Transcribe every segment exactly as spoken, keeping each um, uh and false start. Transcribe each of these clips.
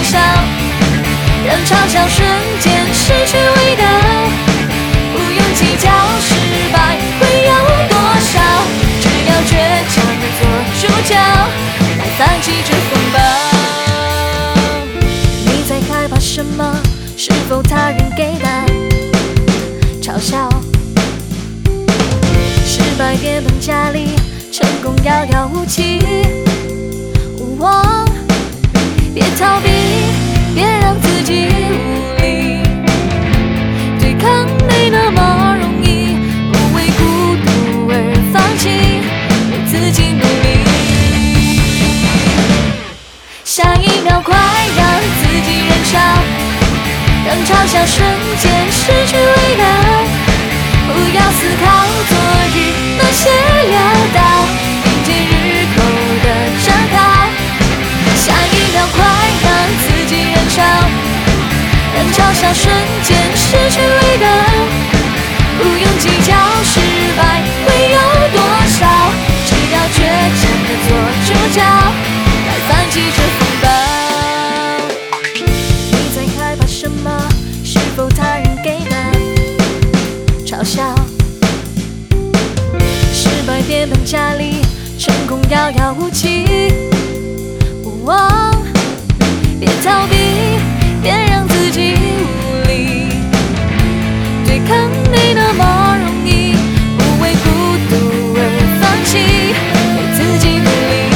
燃烧，让嘲笑瞬间失去味道。不用计较失败会有多少，只要倔强地做主角，来反击这风暴。你在害怕什么？是否他人给的嘲笑？失败变本加厉，成功遥遥无期。哦，别逃避，别让自己无力，对抗没那么容易，不为孤独而放弃，为自己努力。下一秒快让自己燃烧，让嘲笑瞬间失去味道。不要思考昨日那些潦倒，迎接日后的战袍。下一秒快让自己燃烧，让嘲笑瞬间失去味道。不用计较失败会有多少，只要倔强地做主角，来反击这风暴。你在害怕什么？是否他人给的嘲笑？失败变本加厉，成功遥遥无期。哦，别逃避，别让自己无力，对抗没那么容易，不为孤独而放弃，为自己努力。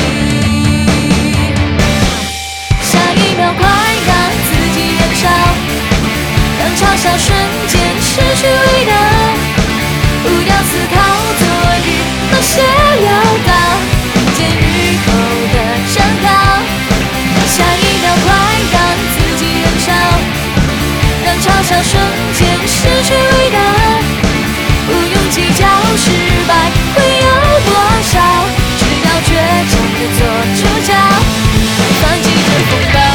下一秒快让自己燃烧，让嘲笑瞬间失去味道。不要思考昨日那些潦倒，迎接日后的战袍。下一秒快让自己燃烧，让嘲笑瞬间失去味道。不用计较失败会有多少，只要倔强地做主角，来反击这风暴。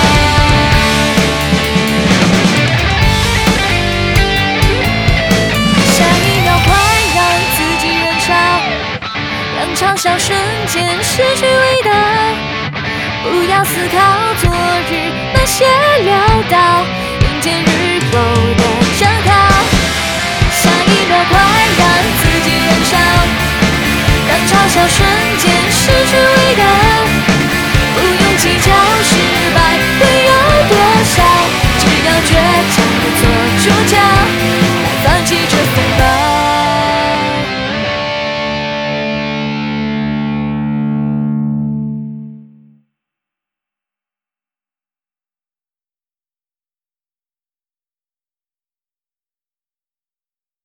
下一秒快让自己燃烧，让嘲笑瞬间失去味道。不要思考昨日那些潦倒，迎接日后的战袍。下一秒快让自己燃烧，让嘲笑瞬间失去味道。